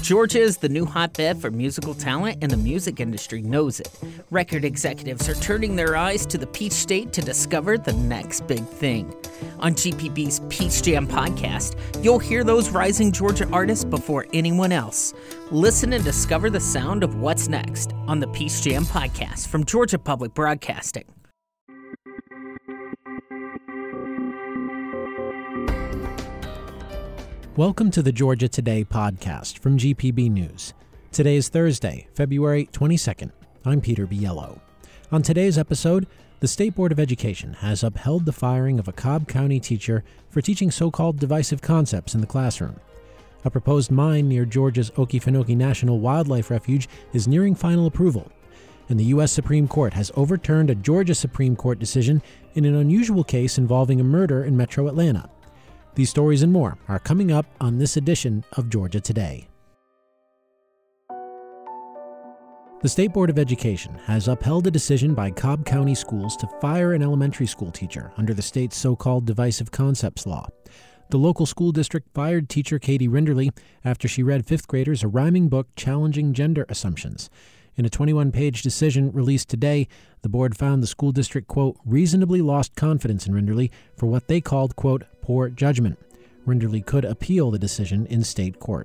Georgia is the new hotbed for musical talent, and the music industry knows it. Record executives are turning their eyes to the Peach State to discover the next big thing. On GPB's Peach Jam podcast, you'll hear those rising Georgia artists before anyone else. Listen and discover the sound of what's next on the Peach Jam podcast from Georgia Public Broadcasting. Welcome to the Georgia Today podcast from GPB News. Today is Thursday, February 22nd. I'm Peter Biello. On today's episode, the State Board of Education has upheld the firing of a Cobb County teacher for teaching so-called divisive concepts in the classroom. A proposed mine near Georgia's Okefenokee National Wildlife Refuge is nearing final approval. And the U.S. Supreme Court has overturned a Georgia Supreme Court decision in an unusual case involving a murder in Metro Atlanta. These stories and more are coming up on this edition of Georgia Today. The State Board of Education has upheld a decision by Cobb County Schools to fire an elementary school teacher under the state's so-called divisive concepts law. The local school district fired teacher Katie Rinderly after she read fifth graders a rhyming book challenging gender assumptions. In a 21-page decision released today, the board found the school district, quote, reasonably lost confidence in Rinderly for what they called, quote, poor judgment. Rinderly could appeal the decision in state court.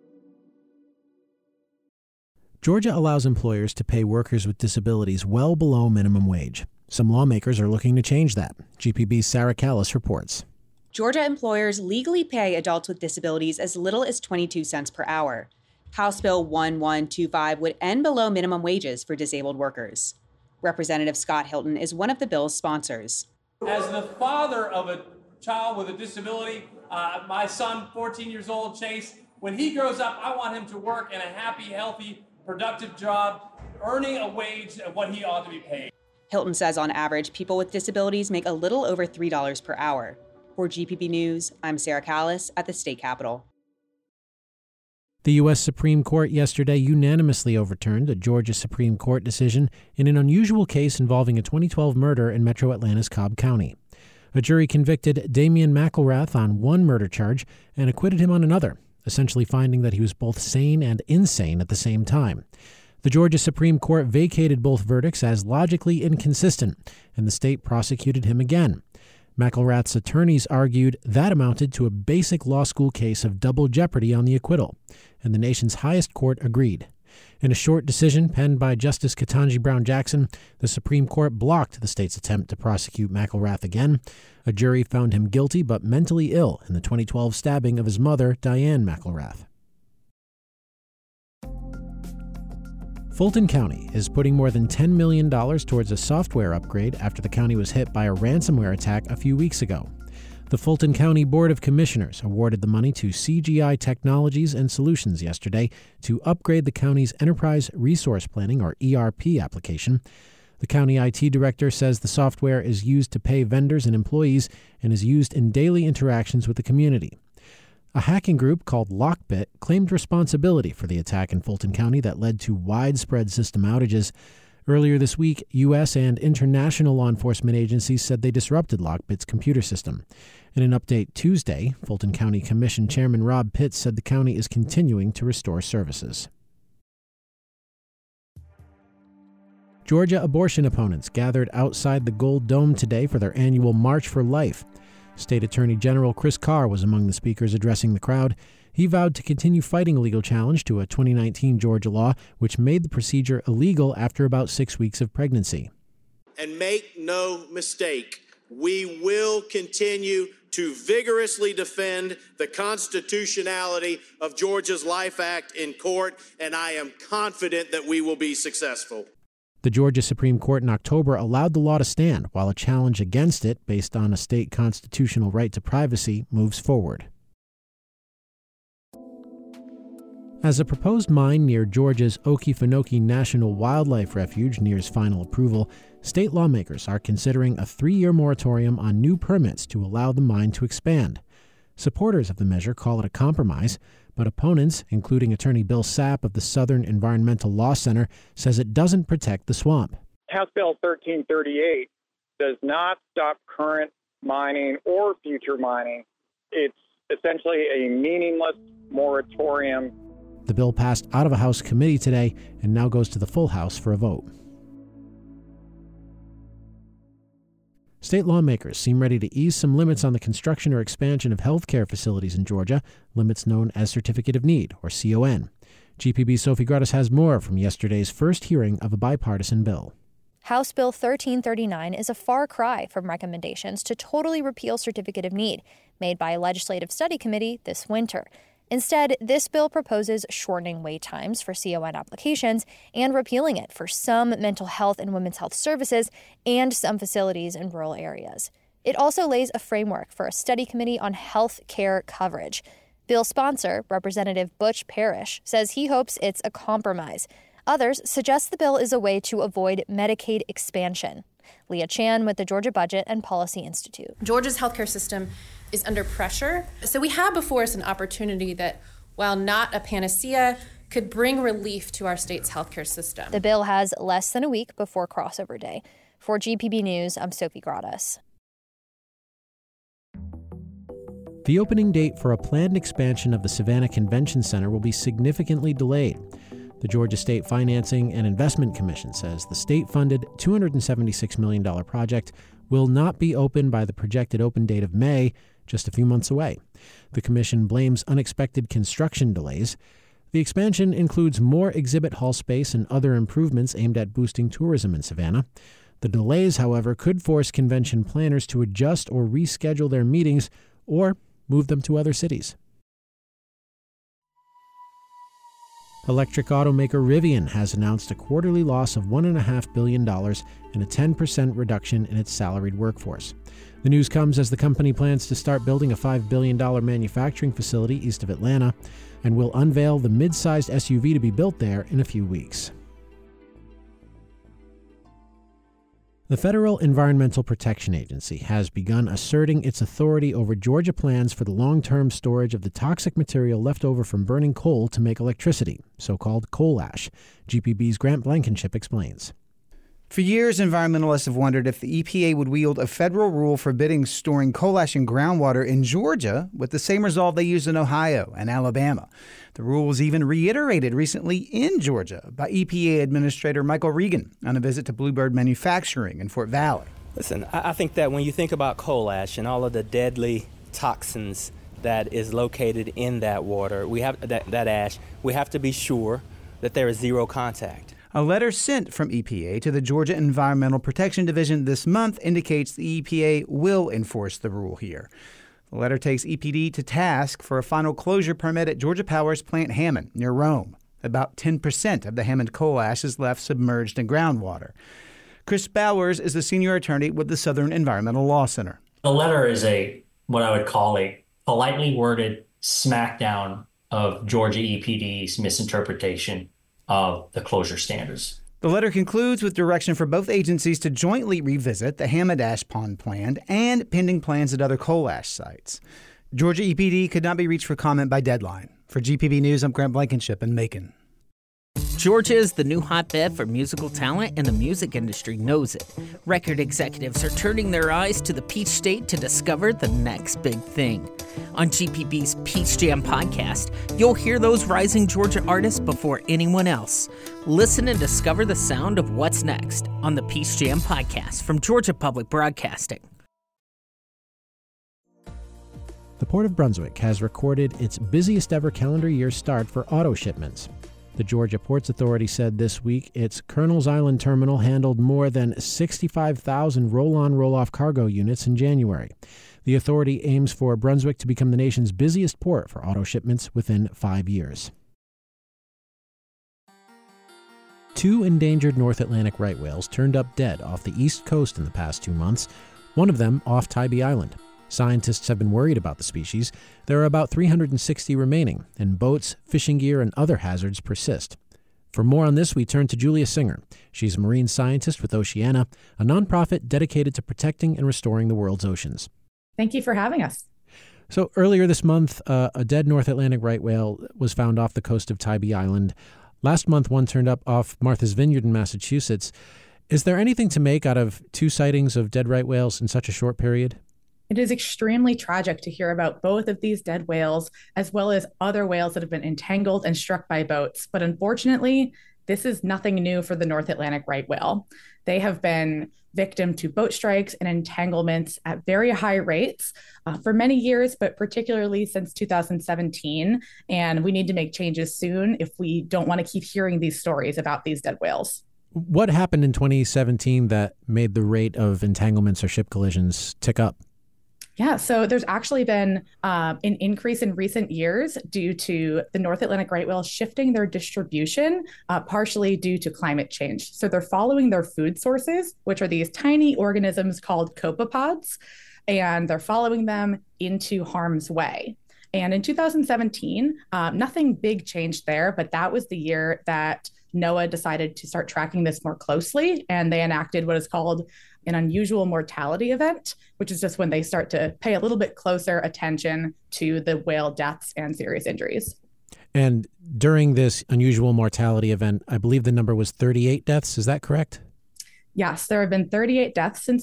Georgia allows employers to pay workers with disabilities well below minimum wage. Some lawmakers are looking to change that. GPB's Sarah Callis reports. Georgia employers legally pay adults with disabilities as little as 22 cents per hour. House Bill 1125 would end below minimum wages for disabled workers. Representative Scott Hilton is one of the bill's sponsors. As the father of a child with a disability, my son, 14 years old, Chase, when he grows up, I want him to work in a happy, healthy, productive job, earning a wage of what he ought to be paid. Hilton says on average, people with disabilities make a little over $3 per hour. For GPB News, I'm Sarah Callis at the state capitol. The U.S. Supreme Court yesterday unanimously overturned a Georgia Supreme Court decision in an unusual case involving a 2012 murder in Metro Atlanta's Cobb County. A jury convicted Damian McElrath on one murder charge and acquitted him on another, essentially finding that he was both sane and insane at the same time. The Georgia Supreme Court vacated both verdicts as logically inconsistent, and the state prosecuted him again. McElrath's attorneys argued that amounted to a basic law school case of double jeopardy on the acquittal, and the nation's highest court agreed. In a short decision penned by Justice Ketanji Brown Jackson, the Supreme Court blocked the state's attempt to prosecute McElrath again. A jury found him guilty but mentally ill in the 2012 stabbing of his mother, Diane McElrath. Fulton County is putting more than $10 million towards a software upgrade after the county was hit by a ransomware attack a few weeks ago. The Fulton County Board of Commissioners awarded the money to CGI Technologies and Solutions yesterday to upgrade the county's Enterprise Resource Planning, or ERP, application. The county IT director says the software is used to pay vendors and employees and is used in daily interactions with the community. A hacking group called Lockbit claimed responsibility for the attack in Fulton County that led to widespread system outages. Earlier this week, U.S. and international law enforcement agencies said they disrupted Lockbit's computer system. In an update Tuesday, Fulton County Commission Chairman Rob Pitts said the county is continuing to restore services. Georgia abortion opponents gathered outside the Gold Dome today for their annual March for Life. State Attorney General Chris Carr was among the speakers addressing the crowd. He vowed to continue fighting a legal challenge to a 2019 Georgia law, which made the procedure illegal after about 6 weeks of pregnancy. And make no mistake, we will continue to vigorously defend the constitutionality of Georgia's Life Act in court, and I am confident that we will be successful. The Georgia Supreme Court in October allowed the law to stand, while a challenge against it, based on a state constitutional right to privacy, moves forward. As a proposed mine near Georgia's Okefenokee National Wildlife Refuge nears final approval, state lawmakers are considering a 3-year moratorium on new permits to allow the mine to expand. Supporters of the measure call it a compromise, but opponents, including attorney Bill Sapp of the Southern Environmental Law Center, says it doesn't protect the swamp. House Bill 1338 does not stop current mining or future mining. It's essentially a meaningless moratorium. The bill passed out of a House committee today and now goes to the full House for a vote. State lawmakers seem ready to ease some limits on the construction or expansion of health care facilities in Georgia, limits known as Certificate of Need, or CON. GPB's Sophie Gratis has more from yesterday's first hearing of a bipartisan bill. House Bill 1339 is a far cry from recommendations to totally repeal Certificate of Need, made by a legislative study committee this winter. Instead, this bill proposes shortening wait times for CON applications and repealing it for some mental health and women's health services and some facilities in rural areas. It also lays a framework for a study committee on health care coverage. Bill sponsor, Representative Butch Parrish, says he hopes it's a compromise. Others suggest the bill is a way to avoid Medicaid expansion. Leah Chan with the Georgia Budget and Policy Institute. Georgia's healthcare system is under pressure. So we have before us an opportunity that, while not a panacea, could bring relief to our state's healthcare system. The bill has less than a week before crossover day. For GPB News, I'm Sophie Gratis. The opening date for a planned expansion of the Savannah Convention Center will be significantly delayed. The Georgia State Financing and Investment Commission says the state-funded $276 million project will not be open by the projected open date of May, just a few months away. The commission blames unexpected construction delays. The expansion includes more exhibit hall space and other improvements aimed at boosting tourism in Savannah. The delays, however, could force convention planners to adjust or reschedule their meetings or move them to other cities. Electric automaker Rivian has announced a quarterly loss of $1.5 billion and a 10% reduction in its salaried workforce. The news comes as the company plans to start building a $5 billion manufacturing facility east of Atlanta and will unveil the mid-sized SUV to be built there in a few weeks. The Federal Environmental Protection Agency has begun asserting its authority over Georgia plans for the long-term storage of the toxic material left over from burning coal to make electricity, so-called coal ash. GPB's Grant Blankenship explains. For years, environmentalists have wondered if the EPA would wield a federal rule forbidding storing coal ash in groundwater in Georgia with the same resolve they used in Ohio and Alabama. The rule was even reiterated recently in Georgia by EPA Administrator Michael Regan on a visit to Bluebird Manufacturing in Fort Valley. Listen, I think that when you think about coal ash and all of the deadly toxins that is located in that water, we have that ash, we have to be sure that there is zero contact. A letter sent from EPA to the Georgia Environmental Protection Division this month indicates the EPA will enforce the rule here. The letter takes EPD to task for a final closure permit at Georgia Power's Plant Hammond near Rome. About 10% of the Hammond coal ash is left submerged in groundwater. Chris Bowers is the senior attorney with the Southern Environmental Law Center. The letter is what I would call a politely worded smackdown of Georgia EPD's misinterpretation of the closure standards. The letter concludes with direction for both agencies to jointly revisit the Hammond Ash Pond plan and pending plans at other coal ash sites. Georgia EPD could not be reached for comment by deadline. For GPB News, I'm Grant Blankenship in Macon. Georgia is the new hotbed for musical talent, and the music industry knows it. Record executives are turning their eyes to the Peach State to discover the next big thing. On GPB's Peach Jam podcast, you'll hear those rising Georgia artists before anyone else. Listen and discover the sound of what's next on the Peach Jam podcast from Georgia Public Broadcasting. The Port of Brunswick has recorded its busiest ever calendar year start for auto shipments. The Georgia Ports Authority said this week its Colonel's Island terminal handled more than 65,000 roll-on, roll-off cargo units in January. The authority aims for Brunswick to become the nation's busiest port for auto shipments within 5 years. 2 endangered North Atlantic right whales turned up dead off the east coast in the past 2 months, one of them off Tybee Island. Scientists have been worried about the species. There are about 360 remaining, and boats, fishing gear, and other hazards persist. For more on this, we turn to Julia Singer. She's a marine scientist with Oceana, a nonprofit dedicated to protecting and restoring the world's oceans. Thank you for having us. So earlier this month, a dead North Atlantic right whale was found off the coast of Tybee Island. Last month, one turned up off Martha's Vineyard in Massachusetts. Is there anything to make out of 2 sightings of dead right whales in such a short period? It is extremely tragic to hear about both of these dead whales, as well as other whales that have been entangled and struck by boats. But unfortunately, this is nothing new for the North Atlantic right whale. They have been victim to boat strikes and entanglements at very high rates for many years, but particularly since 2017. And we need to make changes soon if we don't want to keep hearing these stories about these dead whales. What happened in 2017 that made the rate of entanglements or ship collisions tick up? Yeah, so there's actually been an increase in recent years due to the North Atlantic right whale shifting their distribution, partially due to climate change. So they're following their food sources, which are these tiny organisms called copepods, and they're following them into harm's way. And in 2017, nothing big changed there, but that was the year that NOAA decided to start tracking this more closely, and they enacted what is called an unusual mortality event, which is just when they start to pay a little bit closer attention to the whale deaths and serious injuries. And during this unusual mortality event, I believe the number was 38 deaths. Is that correct? Yes, there have been 38 deaths since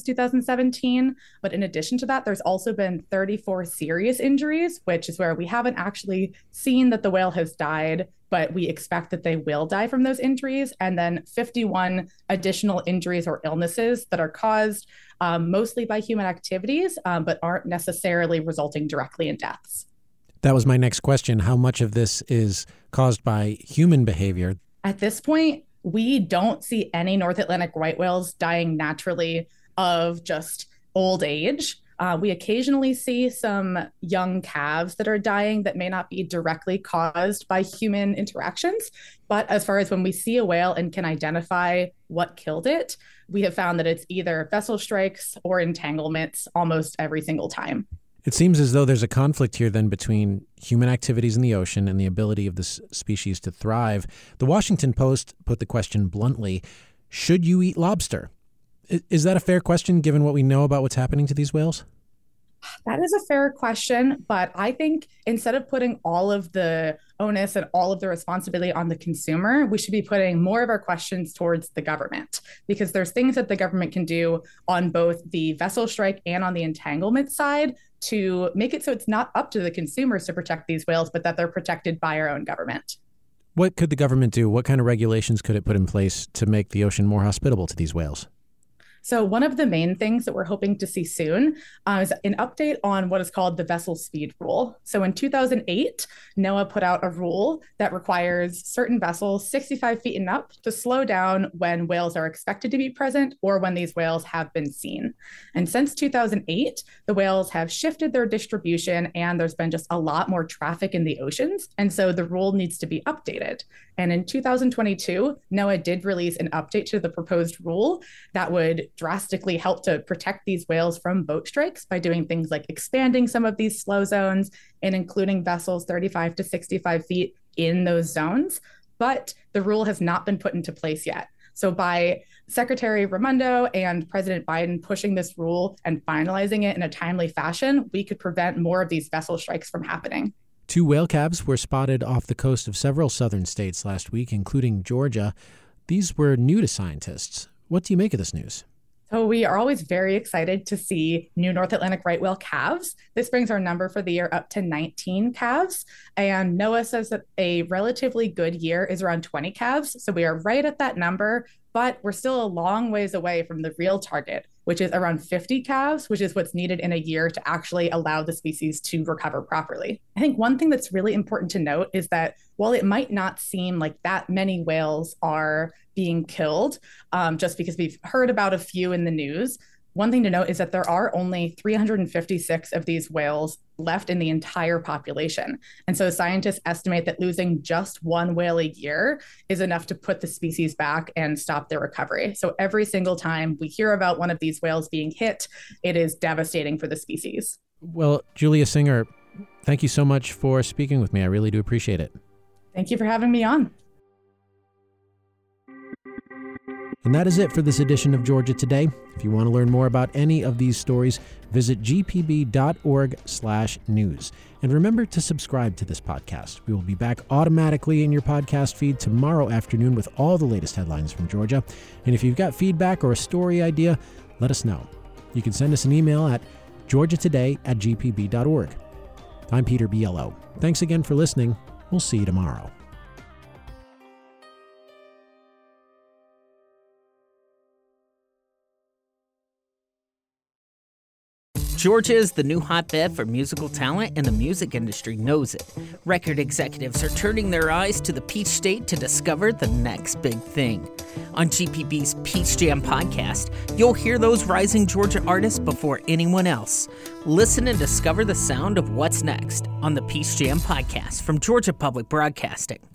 2017. But in addition to that, there's also been 34 serious injuries, which is where we haven't actually seen that the whale has died, but we expect that they will die from those injuries. And then 51 additional injuries or illnesses that are caused mostly by human activities, but aren't necessarily resulting directly in deaths. That was my next question. How much of this is caused by human behavior? At this point, we don't see any North Atlantic right whales dying naturally of just old age. We occasionally see some young calves that are dying that may not be directly caused by human interactions. But as far as when we see a whale and can identify what killed it, we have found that it's either vessel strikes or entanglements almost every single time. It seems as though there's a conflict here then between human activities in the ocean and the ability of this species to thrive. The Washington Post put the question bluntly, should you eat lobster? Is that a fair question given what we know about what's happening to these whales? That is a fair question, but I think instead of putting all of the onus and all of the responsibility on the consumer, we should be putting more of our questions towards the government, because there's things that the government can do on both the vessel strike and on the entanglement side to make it so it's not up to the consumers to protect these whales, but that they're protected by our own government. What could the government do? What kind of regulations could it put in place to make the ocean more hospitable to these whales? So one of the main things that we're hoping to see soon is an update on what is called the vessel speed rule. So in 2008, NOAA put out a rule that requires certain vessels 65 feet and up to slow down when whales are expected to be present or when these whales have been seen. And since 2008, the whales have shifted their distribution and there's been just a lot more traffic in the oceans. And so the rule needs to be updated. And in 2022, NOAA did release an update to the proposed rule that would drastically help to protect these whales from boat strikes by doing things like expanding some of these slow zones and including vessels 35 to 65 feet in those zones. But the rule has not been put into place yet. So by Secretary Raimondo and President Biden pushing this rule and finalizing it in a timely fashion, we could prevent more of these vessel strikes from happening. 2 whale calves were spotted off the coast of several southern states last week, including Georgia. These were new to scientists. What do you make of this news? So we are always very excited to see new North Atlantic right whale calves. This brings our number for the year up to 19 calves. And NOAA says that a relatively good year is around 20 calves. So we are right at that number, but we're still a long ways away from the real target, which is around 50 calves, which is what's needed in a year to actually allow the species to recover properly. I think one thing that's really important to note is that while it might not seem like that many whales are being killed, just because we've heard about a few in the news, one thing to note is that there are only 356 of these whales left in the entire population. And so scientists estimate that losing just one whale a year is enough to put the species back and stop their recovery. So every single time we hear about one of these whales being hit, it is devastating for the species. Well, Julia Singer, thank you so much for speaking with me. I really do appreciate it. Thank you for having me on. And that is it for this edition of Georgia Today. If you want to learn more about any of these stories, visit gpb.org/news. And remember to subscribe to this podcast. We will be back automatically in your podcast feed tomorrow afternoon with all the latest headlines from Georgia. And if you've got feedback or a story idea, let us know. You can send us an email at georgiatoday@gpb.org. I'm Peter Biello. Thanks again for listening. We'll see you tomorrow. Georgia is the new hotbed for musical talent, and the music industry knows it. Record executives are turning their eyes to the Peach State to discover the next big thing. On GPB's Peach Jam podcast, you'll hear those rising Georgia artists before anyone else. Listen and discover the sound of what's next on the Peach Jam podcast from Georgia Public Broadcasting.